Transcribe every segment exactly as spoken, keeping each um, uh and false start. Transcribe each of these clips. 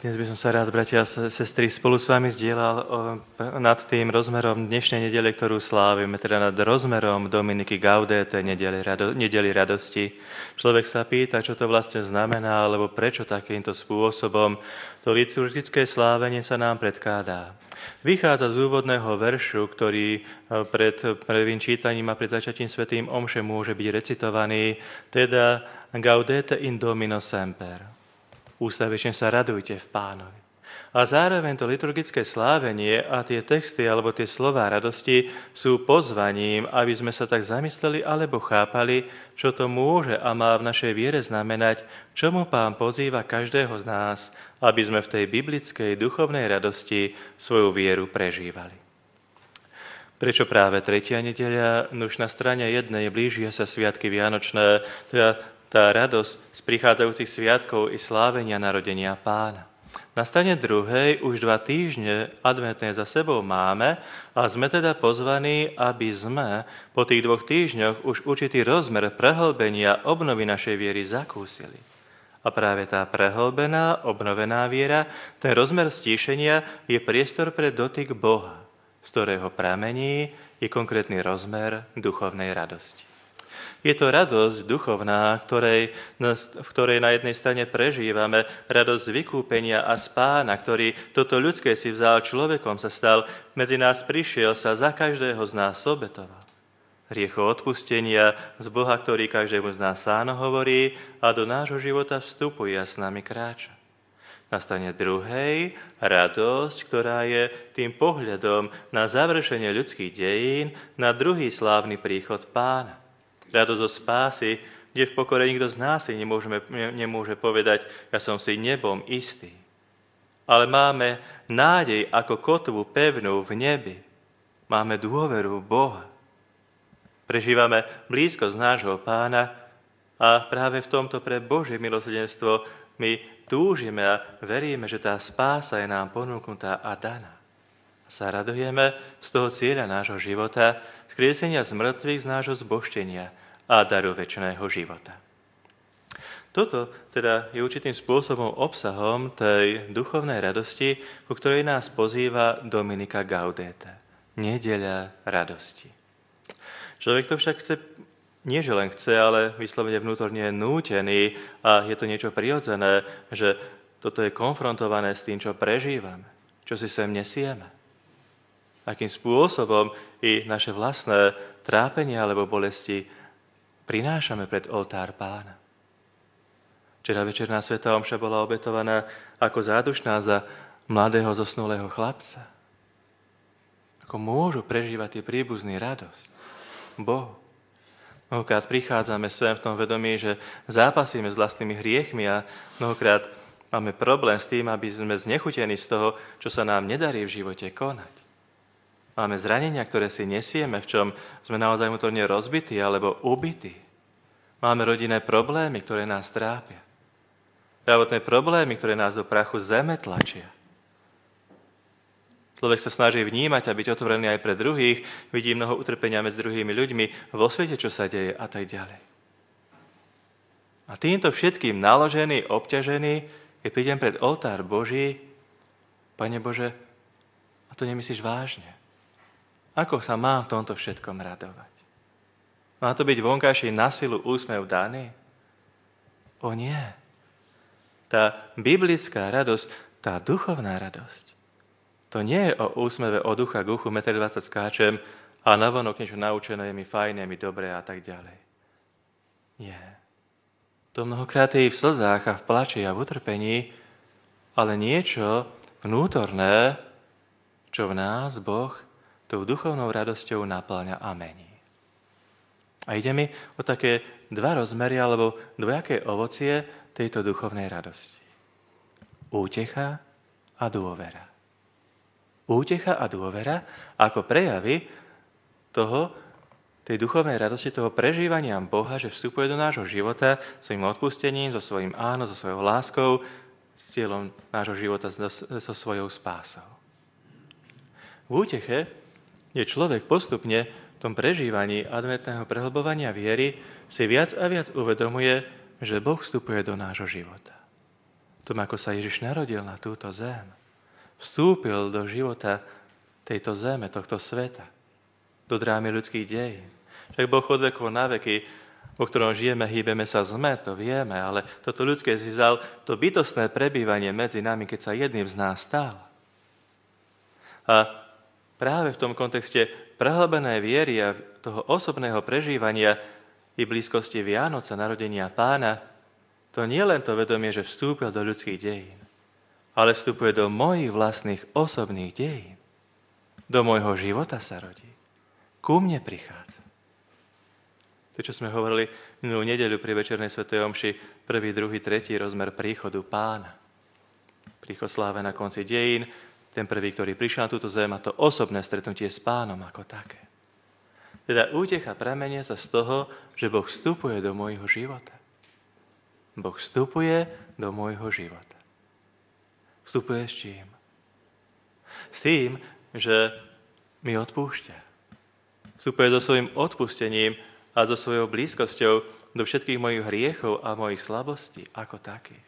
Dnes by som sa rád, bratia a sestry, spolu s vami zdieľal o, nad tým rozmerom dnešnej nedele, ktorú slávime, teda nad rozmerom Dominiky Gaudete, nedeli, rado, nedeli radosti. Človek sa pýta, čo to vlastne znamená, alebo prečo takýmto spôsobom to liturgické slávenie sa nám predkladá. Vychádza z úvodného veršu, ktorý pred prvým čítaním a pred začatím svätým omše môže byť recitovaný, teda Gaudete in Domino semper. Ústavične sa radujte v Pánovi. A zároveň to liturgické slávenie a tie texty alebo tie slová radosti sú pozvaním, aby sme sa tak zamysleli alebo chápali, čo to môže a má v našej viere znamenať, čomu Pán pozýva každého z nás, aby sme v tej biblickej duchovnej radosti svoju vieru prežívali. Prečo práve tretia nedeľa? Nuž na strane jednej blížia sa sviatky vianočné, teda tá radosť z prichádzajúcich sviatkov i slávenia narodenia Pána. Na strane druhej už dva týždne adventné za sebou máme a sme teda pozvaní, aby sme po tých dvoch týždňoch už určitý rozmer prehlbenia obnovy našej viery zakúsili. A práve tá prehlbená, obnovená viera, ten rozmer stíšenia je priestor pre dotyk Boha, z ktorého pramení je konkrétny rozmer duchovnej radosti. Je to radosť duchovná, ktorej, v ktorej na jednej strane prežívame radosť vykúpenia a spána, ktorý toto ľudské si vzal, človekom sa stal, medzi nás prišiel, sa za každého z nás obetoval. Riecho odpustenia z Boha, ktorý každému z nás áno hovorí a do nášho života vstupuje a s nami kráča. Na strane druhej radosť, ktorá je tým pohľadom na završenie ľudských dejín, na druhý slávny príchod Pána. Radosť zo spásy, kde v pokore nikto z nás si nemôžeme, nemôže povedať, ja som si nebom istý. Ale máme nádej ako kotvu pevnú v nebi. Máme dôveru v Boha. Prežívame blízkosť nášho Pána a práve v tomto pre Božie milosrdenstvo my túžime a veríme, že tá spása je nám ponúknutá a daná. Sa radujeme z toho cieľa nášho života, skriesenia z mŕtvych, z nášho zbožtenia a daru večného života. Toto teda je určitým spôsobom obsahom tej duchovnej radosti, ku ktorej nás pozýva Dominika Gaudete. Nedeľa radosti. Človek to však chce, nie že len chce, ale vyslovene vnútorne je nútený a je to niečo prirodzené, že toto je konfrontované s tým, čo prežívame, čo si sem nesieme. Akým spôsobom i naše vlastné trápenia alebo bolesti prinášame pred oltár Pána. Včera večerná svätá omša bola obetovaná ako zádušná za mladého zosnulého chlapca. Ako môžu prežívať tie príbuzní radosť Bohu. Mnohokrát prichádzame sem v tom vedomí, že zápasíme s vlastnými hriechmi a mnohokrát máme problém s tým, aby sme znechutení z toho, čo sa nám nedarí v živote konať. Máme zranenia, ktoré si nesieme, v čom sme naozaj vnútorne rozbití alebo ubití. Máme rodinné problémy, ktoré nás trápia. Zdravotné problémy, ktoré nás do prachu zeme tlačia. Človek sa snaží vnímať a byť otvorený aj pre druhých, vidí mnoho utrpenia medzi druhými ľuďmi, vo svete, čo sa deje a tak ďalej. A týmto všetkým naložený, obťažený, keď prídem pred oltár Boží, Pane Bože, a to nemyslíš vážne? Ako sa mám v tomto všetkom radovať? Má to byť vonkajší na silu úsmev daný? O nie. Tá biblická radosť, tá duchovná radosť, to nie je o úsmeve od ducha k uchu, jeden dvadsať metrov skáčem a navonok niečo naučené je mi fajné, mi dobré a tak ďalej. Nie. To mnohokrát je v slzách a v plači a v utrpení, ale niečo vnútorné, čo v nás Boh tou duchovnou radosťou naplňa a mení. A ide mi o také dva rozmery alebo dvojaké ovocie tejto duchovnej radosti. Útecha a dôvera. Útecha a dôvera ako prejavy toho, tej duchovnej radosti, toho prežívania Boha, že vstupuje do nášho života svojím odpustením, so svojím áno, so svojou láskou, s cieľom nášho života, so svojou spásou. V úteche je človek postupne v tom prežívaní adventného prehlbovania viery si viac a viac uvedomuje, že Boh vstupuje do nášho života. tom, ako sa Ježiš narodil na túto zem, vstúpil do života tejto zeme, tohto sveta, do drámy ľudských dejín. Však Boh od vekov na veky, o ktorom žijeme, hýbeme sa sme, to vieme, ale toto ľudské si vzal to bytostné prebývanie medzi nami, keď sa jedným z nás stal. A práve v tom kontexte prehlbenej viery a toho osobného prežívania i blízkosti Vianoca, narodenia Pána, to nie len to vedomie, že vstúpil do ľudských dejín, ale vstupuje do mojich vlastných osobných dejín. Do môjho života sa rodí. Ku mne prichádza. To, čo sme hovorili minulú nedeľu pri večernej svätej omši, prvý, druhý, tretí rozmer príchodu Pána. Príchod sláve na konci dejín, ten prvý, ktorý prišiel na túto zem, a to osobné stretnutie s Pánom ako také. Teda útecha pramenie sa z toho, že Boh vstupuje do môjho života. Boh vstupuje do môjho života. Vstupuje s čím? S tým, že mi odpúšťa. Vstupuje so svojím odpustením a so svojou blízkosťou do všetkých mojich hriechov a mojich slabostí ako takých.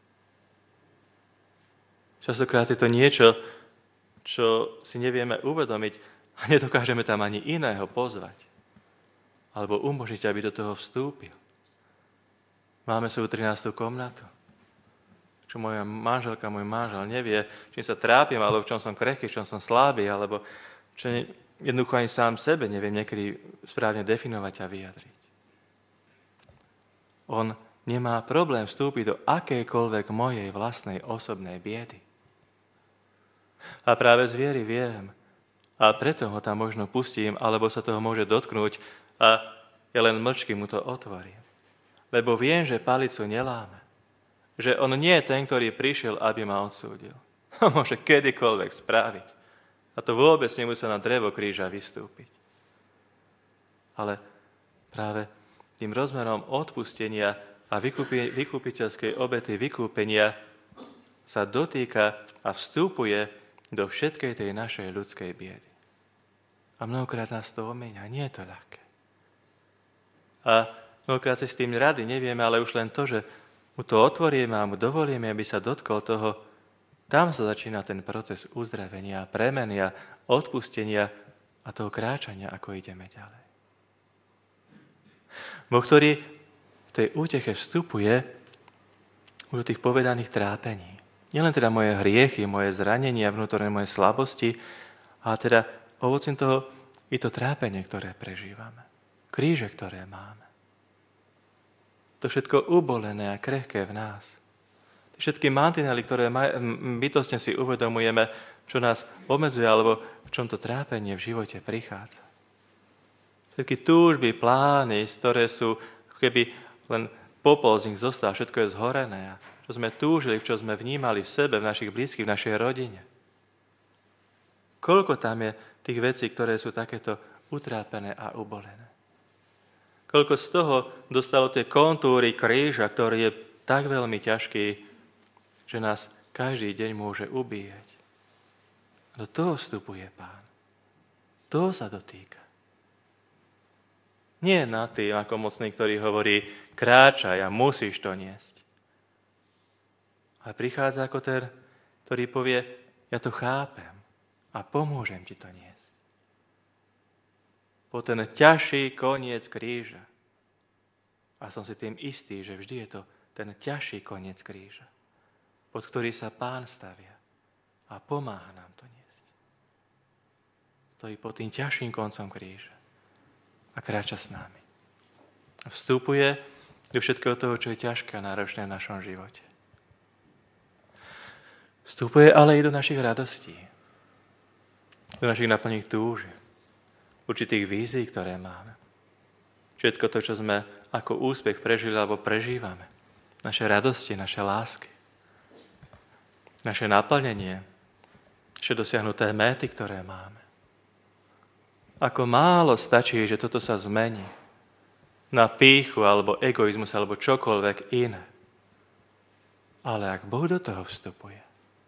Častokrát je to niečo, čo si nevieme uvedomiť a nedokážeme tam ani iného pozvať alebo umožniť, aby do toho vstúpil. Máme svoju trinástu komnatu, čo moja manželka, môj manžel nevie, čím sa trápim, alebo v čom som krehký, v čom som slabý, alebo čo jednoducho ani sám sebe neviem niekedy správne definovať a vyjadriť. On nemá problém vstúpiť do akejkoľvek mojej vlastnej osobnej biedy. A práve z viery viem, a preto ho tam možno pustím, alebo sa toho môže dotknúť a ja len mlčky mu to otvorím. Lebo viem, že palicu neláme. Že on nie je ten, ktorý prišiel, aby ma odsúdil. Ho môže kedykoľvek spraviť. A to vôbec nemusel na drevo kríža vystúpiť. Ale práve tým rozmerom odpustenia a vykúpi, vykúpiteľskej obety vykúpenia sa dotýka a vstupuje do všetkej tej našej ľudskej biedy. A mnohokrát nás to omieňa. Nie je to ľahké. A mnohokrát si s tým rady nevieme, ale už len to, že mu to otvoríme a mu dovolíme, aby sa dotkol toho, tam sa začína ten proces uzdravenia, premenia, odpustenia a toho kráčania, ako ideme ďalej. Boh, ktorý v tej úteche vstupuje do tých povedaných trápení. Nielen teda moje hriechy, moje zranenia, vnútorné moje slabosti, ale teda ovocím toho i to trápenie, ktoré prežívame. Kríže, ktoré máme. To všetko ubolené a krehké v nás. Všetky mantinely, ktoré bytostne si uvedomujeme, čo nás obmedzuje, alebo v čom to trápenie v živote prichádza. Všetky túžby, plány, ktoré sú, keby len popol z nich zostal, všetko je zhorené. Čo sme túžili, čo sme vnímali v sebe, v našich blízkych, v našej rodine. Koľko tam je tých vecí, ktoré sú takéto utrápené a ubolené. Koľko z toho dostalo tie kontúry kríža, ktorý je tak veľmi ťažký, že nás každý deň môže ubíjať. Do toho vstupuje Pán. Toho sa dotýka. Nie na tým, ako mocný, ktorý hovorí, kráčaj a musíš to niesť. Ale prichádza ako ten, ktorý povie, ja to chápem a pomôžem ti to niesť. Po ten ťažší koniec kríža. A som si tým istý, že vždy je to ten ťažší koniec kríža, pod ktorý sa Pán stavia a pomáha nám to niesť. Stojí pod tým ťažším koncom kríža a kráča s nami. A vstupuje do všetkého toho, čo je ťažké a náročné v našom živote. Vstupuje ale i do našich radostí, do našich naplných túžieb, určitých vízií, ktoré máme. Všetko to, čo sme ako úspech prežili alebo prežívame. Naše radosti, naše lásky, naše naplnenie, naše dosiahnuté méty, ktoré máme. Ako málo stačí, že toto sa zmení na pýchu alebo egoizmus alebo čokoľvek iné. Ale ak Boh do toho vstupuje,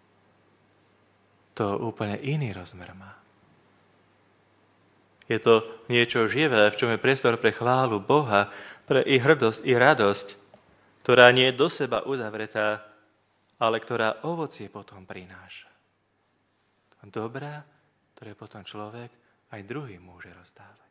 to úplne iný rozmer má. Je to niečo živé, v čom je priestor pre chválu Boha, pre i hrdosť, i radosť, ktorá nie je do seba uzavretá, ale ktorá ovocie potom prináša. Dobrá, ktoré potom človek aj druhým môže rozdávať.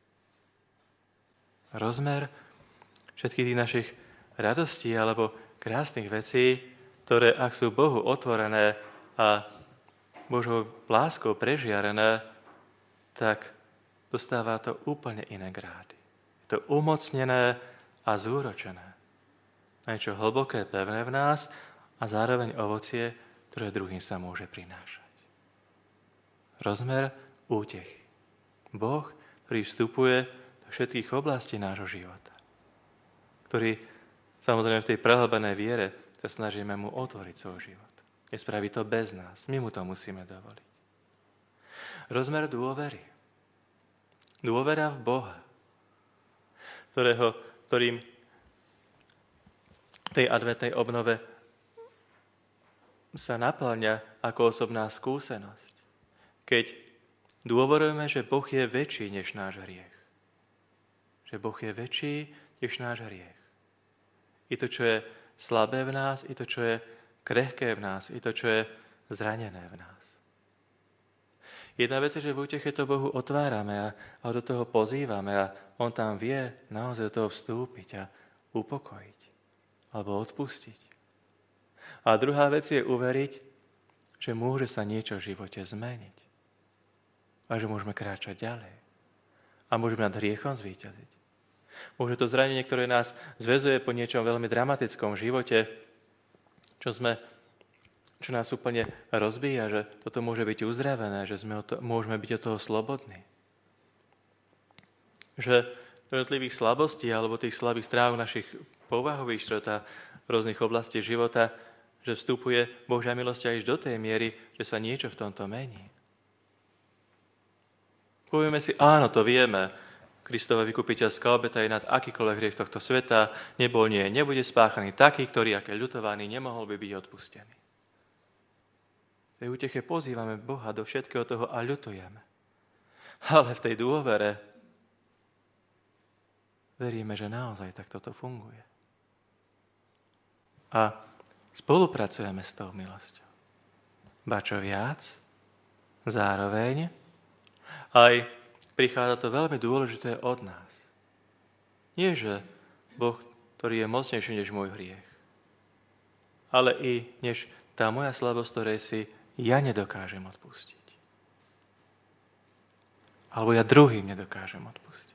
Rozmer všetkých tých našich radostí alebo krásnych vecí, ktoré ak sú Bohu otvorené a Božou láskou prežiarené, tak dostáva to úplne iné grády. Je to umocnené a zúročené. Niečo hlboké, pevné v nás a zároveň ovocie, ktoré druhým sa môže prinášať. Rozmer útechy. Boh, ktorý vstupuje do všetkých oblastí nášho života. Ktorý, samozrejme v tej prehlbenej viere, sa snažíme mu otvoriť svoj život. Nespraví to bez nás. My mu to musíme dovoliť. Rozmer dôvery. Dôvera v Boha, ktorého, ktorým tej adventnej obnove sa naplňa ako osobná skúsenosť. Keď dôverujeme, že Boh je väčší než náš hriech. Že Boh je väčší než náš hriech. I to, čo je slabé v nás, i to, čo je krehké v nás, i to, čo je zranené v nás. Jedna vec je, že v úteche to Bohu otvárame a ho do toho pozývame a on tam vie naozaj do toho vstúpiť a upokojiť alebo odpustiť. A druhá vec je uveriť, že môže sa niečo v živote zmeniť a že môžeme kráčať ďalej a môžeme nad hriechom zvíťaziť. Môže to zranenie, ktoré nás zväzuje po niečom veľmi dramatickom živote, čo, sme, čo nás úplne rozbíja, že toto môže byť uzdravené, že sme to, môžeme byť od toho slobodní. Že do jednotlivých slabostí alebo tých slabých stráv našich povahových štrot a rôznych oblastí života, že vstupuje Božia milosť až do tej miery, že sa niečo v tomto mení. Povieme si, áno, to vieme. Kristova vykupiteľská obeta je nad akýkoľvek hriech tohto sveta. Nebol, nie, nebude spáchaný taký, ktorý, aké ľutovaný, nemohol by byť odpustený. V tej úteche pozývame Boha do všetkého toho a ľutujeme. Ale v tej dôvere veríme, že naozaj tak toto funguje. A spolupracujeme s tou milosťou. Ba čo viac, zároveň aj prichádza to veľmi dôležité od nás. Nie, že Boh, ktorý je mocnejší než môj hriech, ale i než tá moja slabosť, ktorej si ja nedokážem odpustiť. Alebo ja druhým nedokážem odpustiť.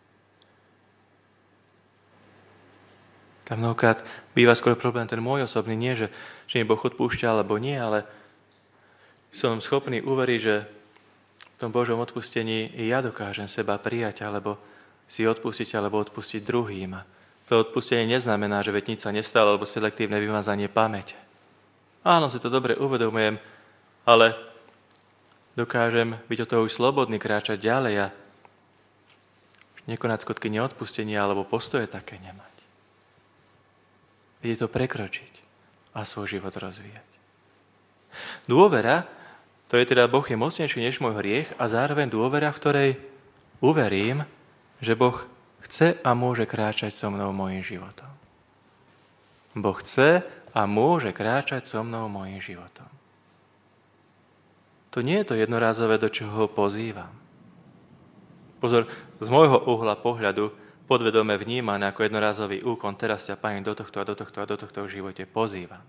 Tam mnohokrát býva skôr problém ten môj osobný, nie, že, že mi Boh odpúšťa alebo nie, ale som schopný uveriť, že v tom Božom odpustení i ja dokážem seba prijať, alebo si odpustiť, alebo odpustiť druhým. A to odpustenie neznamená, že veď nič sa nestalo, alebo selektívne vymazanie pamäte. Áno, si to dobre uvedomujem, ale dokážem byť od toho už slobodný, kráčať ďalej a nekonať skutky neodpustenia, alebo postoje také nemať. Je to prekročiť a svoj život rozvíjať. Dôvera, to je teda Boh je mocnejší než môj hriech a zároveň dôvera, v ktorej uverím, že Boh chce a môže kráčať so mnou mojím životom. Boh chce a môže kráčať so mnou mojím životom. To nie je to jednorázové, do čoho ho pozývam. Pozor, z môjho uhla pohľadu podvedome vnímané ako jednorázový úkon, teraz ťa, Pane, do tohto a do tohto a do tohto v živote pozývam.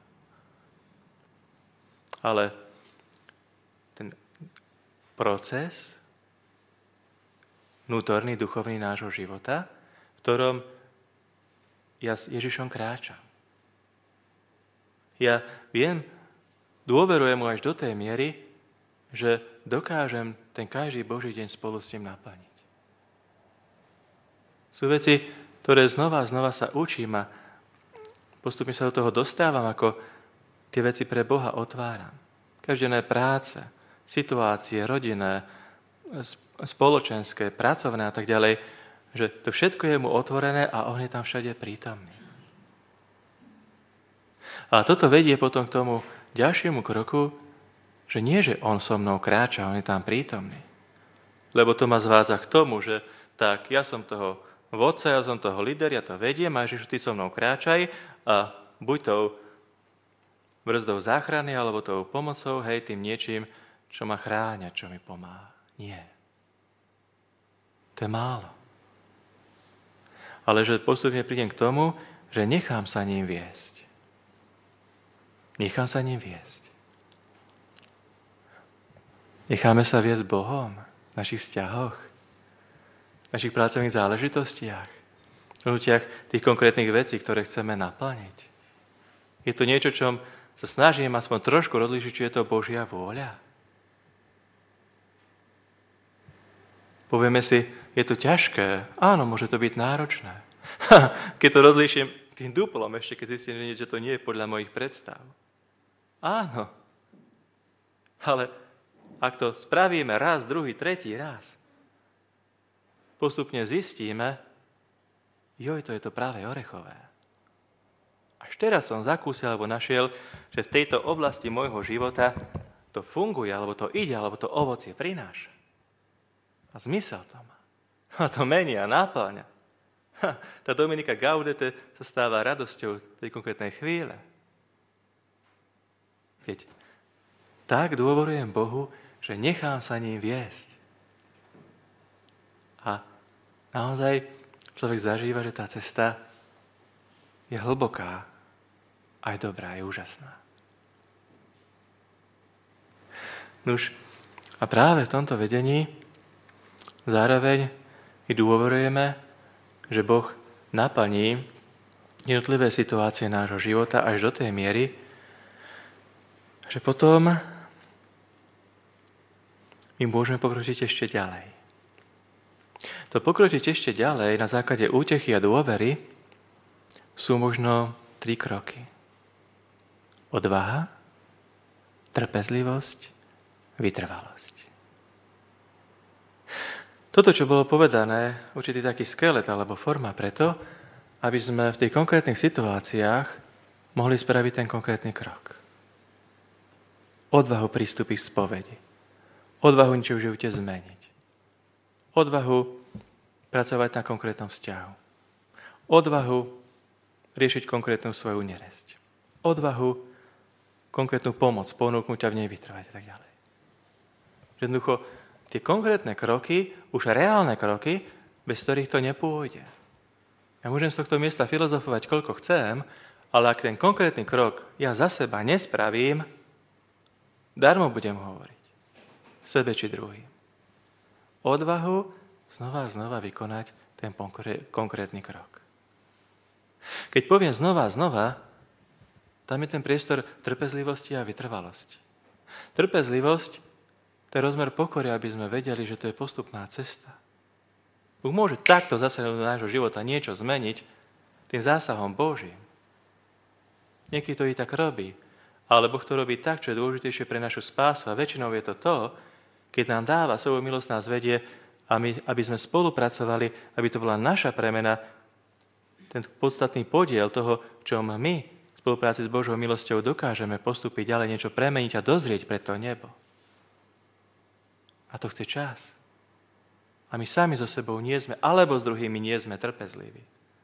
Ale ten proces, vnútorný, duchovný nášho života, v ktorom ja s Ježišom kráčam. Ja viem, dôverujem mu až do tej miery, že dokážem ten každý Boží deň spolu s ním naplniť. Sú veci, ktoré znova a znova sa učím a postupne sa do toho dostávam, ako tie veci pre Boha otváram. Každodenné práce, situácie, rodinné, spoločenské, pracovné a tak ďalej, že to všetko je mu otvorené a on je tam všade prítomný. A toto vedie potom k tomu ďalšiemu kroku, že nie, že on so mnou kráča, on je tam prítomný. Lebo to ma zvádza k tomu, že tak, ja som toho vodca, ja som toho líder, ja to vediem a Ježišu, ty so mnou kráčaj a buď tou brzdou záchrany alebo tou pomocou, hej, tým niečím, čo ma chráňa, čo mi pomáha. Nie. To je málo. Ale že postupne prídem k tomu, že nechám sa ním viesť. Nechám sa ním viesť. Necháme sa viesť Bohom v našich vzťahoch, v našich pracovných záležitostiach, v hnutiach tých konkrétnych vecí, ktoré chceme naplniť. Je to niečo, čom sa snažím aspoň trošku rozlíšiť, či je to Božia vôľa. Povieme si, je to ťažké. Áno, môže to byť náročné. Keď to rozlíšim tým duplom, ešte keď zistím, že to nie je podľa mojich predstav. Áno. Ale ak to spravíme raz, druhý, tretí raz, postupne zistíme, joj, to je to práve orechové. Až teraz som zakúsil, alebo našiel, že v tejto oblasti môjho života to funguje, alebo to ide, alebo to ovocie prináša. A zmysel to má. A to mení a náplňa. Ha, tá Dominika Gaudete sa stáva radosťou tej konkrétnej chvíle. Veď tak dôverujem Bohu, že nechám sa ním viesť. A naozaj človek zažíva, že tá cesta je hlboká, aj dobrá, je úžasná. Nuž, a práve v tomto vedení zároveň my dôverujeme, že Boh naplní jednotlivé situácie nášho života až do tej miery, že potom my môžeme pokročiť ešte ďalej. To pokročiť ešte ďalej na základe útechy a dôvery sú možno tri kroky. Odvaha, trpezlivosť, vytrvalosť. Toto, čo bolo povedané, určitý taký skelet alebo forma preto, aby sme v tých konkrétnych situáciách mohli spraviť ten konkrétny krok. Odvahu pristúpiť k spovedi. Odvahu niečo v živote zmeniť. Odvahu pracovať na konkrétnom vzťahu. Odvahu riešiť konkrétnu svoju neresť. Odvahu konkrétnu pomoc, ponúknuť a v nej vytrvať a tak ďalej. Jednoducho, tie konkrétne kroky, už reálne kroky, bez ktorých to nepôjde. Ja môžem z tohto miesta filozofovať, koľko chcem, ale ak ten konkrétny krok ja za seba nespravím, darmo budem hovoriť. Sebe či druhým. Odvahu znova a znova vykonať ten konkrétny krok. Keď poviem znova a znova, tam je ten priestor trpezlivosti a vytrvalosti. Trpezlivosť, to je rozmer pokory, aby sme vedeli, že to je postupná cesta. Boh môže takto zasahovať do nášho života niečo zmeniť tým zásahom Božím. Niekedy to i tak robí, ale Boh to robí tak, čo je dôležitejšie pre našu spásu a väčšinou je to to, keď nám dáva svoju milosť, nás vedie, aby sme spolupracovali, aby to bola naša premena, ten podstatný podiel toho, čo my v spolupráci s Božou milosťou dokážeme postúpiť ďalej, niečo premeniť a dozrieť pre to nebo. A to chce čas. A my sami so sebou nie sme, alebo s druhými nie sme trpezliví.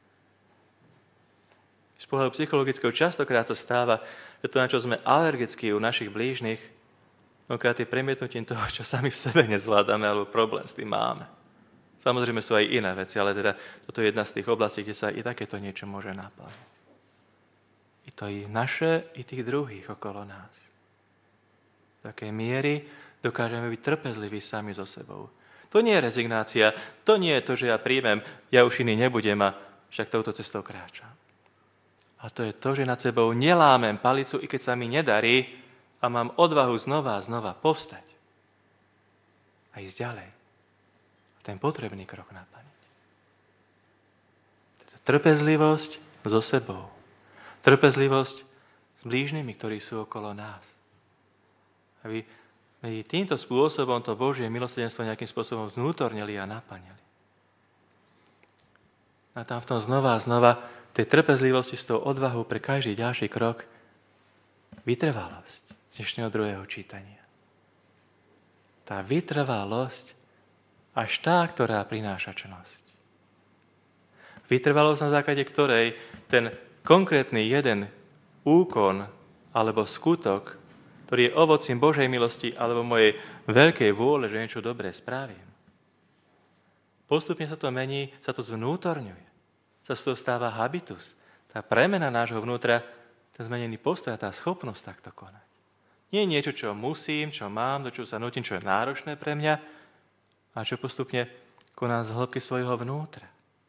Z pohľadu psychologického častokrát sa stáva, že to, na čo sme alergickí u našich blížnych, mnohokrát je premietnutím toho, čo sami v sebe nezvládame, alebo problém s tým máme. Samozrejme sú aj iné veci, ale teda toto je jedna z tých oblastí, kde sa i takéto niečo môže naplniť. I to i naše, i tých druhých okolo nás. V takej miery dokážeme byť trpezliví sami so sebou. To nie je rezignácia, to nie je to, že ja príjmem, ja už iný nebudem a však touto cestou kráčam. A to je to, že nad sebou nelámem palicu, i keď sa mi nedarí a mám odvahu znova a znova povstať a ísť ďalej. A ten potrebný krok naplniť. Trpezlivosť so sebou. Trpezlivosť s blížnymi, ktorí sú okolo nás. Aby týmto spôsobom to Božie milosrdenstvo nejakým spôsobom vnútornili a naplnili. A tam v tom znova a znova tej trpezlivosti s tou odvahou pre každý ďalší krok vytrvalosť z dnešného druhého čítania. Tá vytrvalosť až tá, ktorá prináša čnosť. Vytrvalosť, na základe ktorej ten konkrétny jeden úkon alebo skutok, ktorý je ovocím Božej milosti alebo mojej veľkej vôle, že niečo dobré spravím. Postupne sa to mení, sa to zvnútorňuje. Sa z toho stáva habitus. Tá premena nášho vnútra, ten zmenený postoj a tá schopnosť takto konať. Nie je niečo, čo musím, čo mám, do čoho sa nutím, čo je náročné pre mňa, a čo postupne koná z hĺbky svojho vnútra.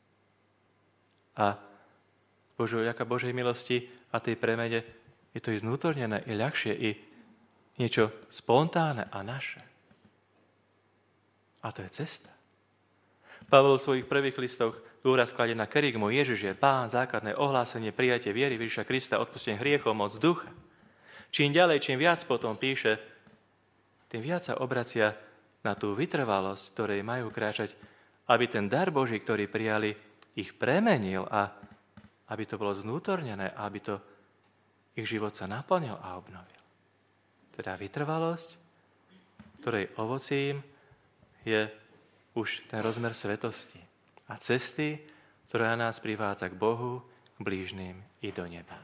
A Božou, vďaka Božej milosti a tej premene je to i znútornené, i ľahšie, i niečo spontánne a naše. A to je cesta. Pavol v svojich prvých listoch dôraz kladie na kerygmu. Ježiš je Pán, základné ohlásenie, prijatie viery Ježiša Krista, odpustenie hriechov, moc ducha. Čím ďalej, čím viac potom píše, tým viac sa obracia na tú vytrvalosť, ktorej majú kráčať, aby ten dar Boží, ktorý prijali, ich premenil a aby to bolo znútornené, aby to ich život sa naplnil a obnovil. Teda vytrvalosť, ktorej ovocím je už ten rozmer svetosti a cesty, ktorá nás privádza k Bohu, k blížnym i do neba.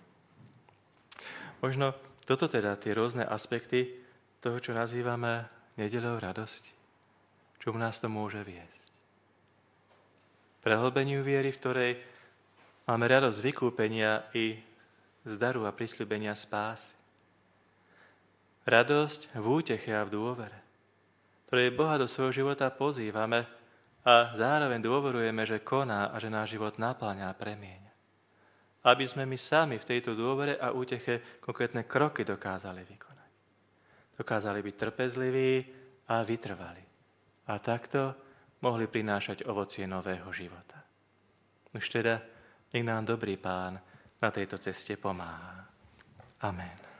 Možno toto teda tie rôzne aspekty toho, čo nazývame nedeľou radosti. Čomu nás to môže viesť? Prehlbeniu viery, v ktorej máme radosť vykúpenia i z daru a prisľúbenia spásy. Radosť v úteche a v dôvere, ktorej Boha do svojho života pozývame a zároveň dôverujeme, že koná a že náš život napĺňa a premieňa. Aby sme my sami v tejto dôvere a úteche konkrétne kroky dokázali vykonať. Dokázali byť trpezliví a vytrvali. A takto mohli prinášať ovocie nového života. Už teda, nech nám dobrý Pán na tejto ceste pomáha. Amen.